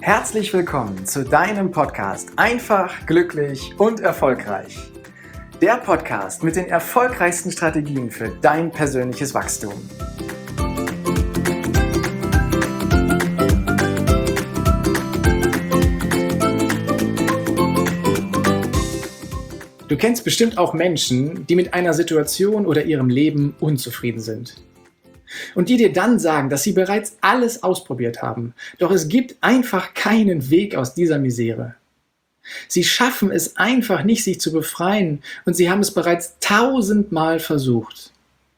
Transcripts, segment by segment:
Herzlich willkommen zu deinem Podcast Einfach, glücklich und erfolgreich. Der Podcast mit den erfolgreichsten Strategien für dein persönliches Wachstum. Du kennst bestimmt auch Menschen, die mit einer Situation oder ihrem Leben unzufrieden sind. Und die dir dann sagen, dass sie bereits alles ausprobiert haben, doch es gibt einfach keinen Weg aus dieser Misere. Sie schaffen es einfach nicht, sich zu befreien, und sie haben es bereits 1000-mal versucht.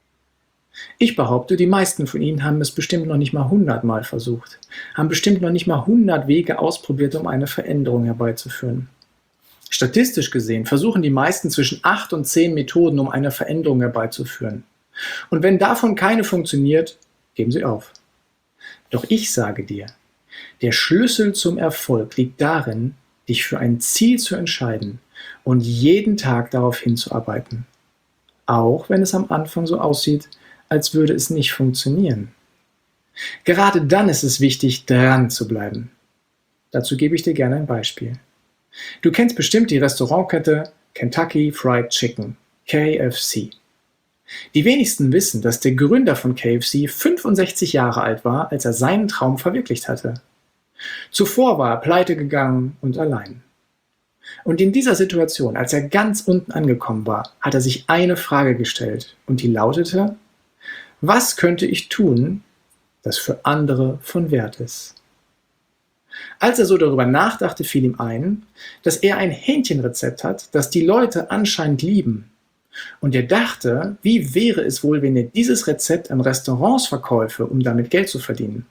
Ich behaupte, die meisten von ihnen haben es bestimmt noch nicht mal 100-mal versucht, haben bestimmt noch nicht mal 100 Wege ausprobiert, um eine Veränderung herbeizuführen. Statistisch gesehen versuchen die meisten zwischen 8 und 10 Methoden, um eine Veränderung herbeizuführen. Und wenn davon keine funktioniert, geben sie auf. Doch ich sage dir, der Schlüssel zum Erfolg liegt darin, dich für ein Ziel zu entscheiden und jeden Tag darauf hinzuarbeiten. Auch wenn es am Anfang so aussieht, als würde es nicht funktionieren. Gerade dann ist es wichtig, dran zu bleiben. Dazu gebe ich dir gerne ein Beispiel. Du kennst bestimmt die Restaurantkette Kentucky Fried Chicken, KFC. Die wenigsten wissen, dass der Gründer von KFC 65 Jahre alt war, als er seinen Traum verwirklicht hatte. Zuvor war er pleite gegangen und allein. Und in dieser Situation, als er ganz unten angekommen war, hat er sich eine Frage gestellt, und die lautete: Was könnte ich tun, das für andere von Wert ist? Als er so darüber nachdachte, fiel ihm ein, dass er ein Hähnchenrezept hat, das die Leute anscheinend lieben. Und er dachte, wie wäre es wohl, wenn er dieses Rezept an Restaurants verkaufe, um damit Geld zu verdienen?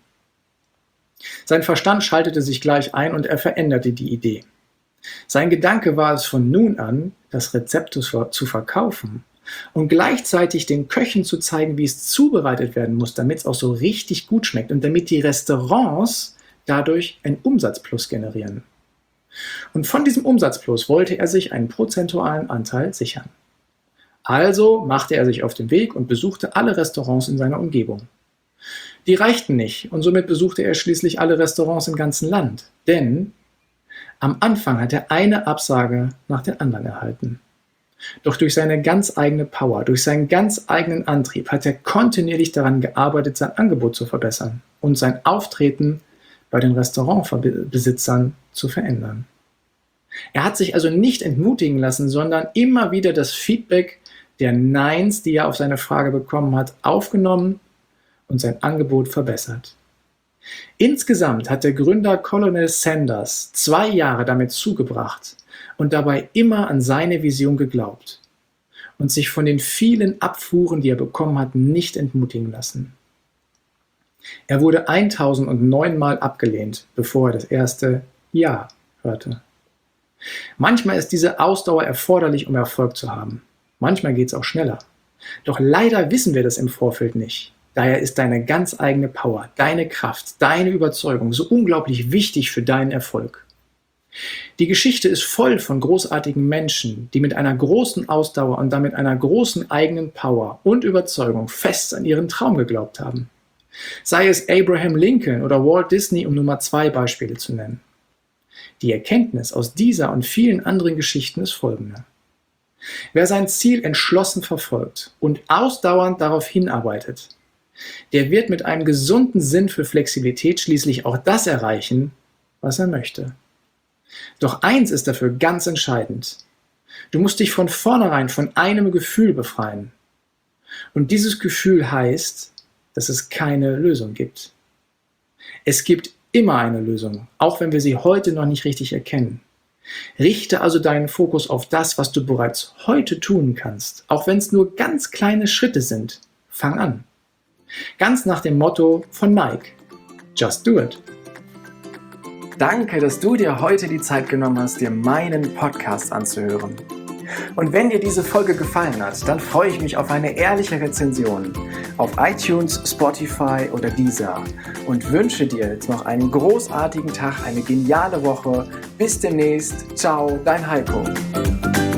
Sein Verstand schaltete sich gleich ein und er veränderte die Idee. Sein Gedanke war es von nun an, das Rezept zu verkaufen und gleichzeitig den Köchen zu zeigen, wie es zubereitet werden muss, damit es auch so richtig gut schmeckt und damit die Restaurants dadurch einen Umsatzplus generieren. Und von diesem Umsatzplus wollte er sich einen prozentualen Anteil sichern. Also machte er sich auf den Weg und besuchte alle Restaurants in seiner Umgebung. Die reichten nicht, und somit besuchte er schließlich alle Restaurants im ganzen Land. Denn am Anfang hat er eine Absage nach der anderen erhalten. Doch durch seine ganz eigene Power, durch seinen ganz eigenen Antrieb hat er kontinuierlich daran gearbeitet, sein Angebot zu verbessern und sein Auftreten bei den Restaurantbesitzern zu verändern. Er hat sich also nicht entmutigen lassen, sondern immer wieder das Feedback der Neins, die er auf seine Frage bekommen hat, aufgenommen und sein Angebot verbessert. Insgesamt hat der Gründer Colonel Sanders 2 Jahre damit zugebracht und dabei immer an seine Vision geglaubt und sich von den vielen Abfuhren, die er bekommen hat, nicht entmutigen lassen. Er wurde 1009 Mal abgelehnt, bevor er das erste Ja hörte. Manchmal ist diese Ausdauer erforderlich, um Erfolg zu haben. Manchmal geht es auch schneller. Doch leider wissen wir das im Vorfeld nicht. Daher ist deine ganz eigene Power, deine Kraft, deine Überzeugung so unglaublich wichtig für deinen Erfolg. Die Geschichte ist voll von großartigen Menschen, die mit einer großen Ausdauer und damit einer großen eigenen Power und Überzeugung fest an ihren Traum geglaubt haben. Sei es Abraham Lincoln oder Walt Disney, um nur mal 2 Beispiele zu nennen. Die Erkenntnis aus dieser und vielen anderen Geschichten ist folgende: Wer sein Ziel entschlossen verfolgt und ausdauernd darauf hinarbeitet, der wird mit einem gesunden Sinn für Flexibilität schließlich auch das erreichen, was er möchte. Doch eins ist dafür ganz entscheidend: Du musst dich von vornherein von einem Gefühl befreien. Und dieses Gefühl heißt, dass es keine Lösung gibt. Es gibt immer eine Lösung, auch wenn wir sie heute noch nicht richtig erkennen. Richte also deinen Fokus auf das, was du bereits heute tun kannst, auch wenn es nur ganz kleine Schritte sind. Fang an. Ganz nach dem Motto von Nike: Just do it. Danke, dass du dir heute die Zeit genommen hast, dir meinen Podcast anzuhören. Und wenn dir diese Folge gefallen hat, dann freue ich mich auf eine ehrliche Rezension auf iTunes, Spotify oder Deezer und wünsche dir jetzt noch einen großartigen Tag, eine geniale Woche. Bis demnächst. Ciao, dein Heiko.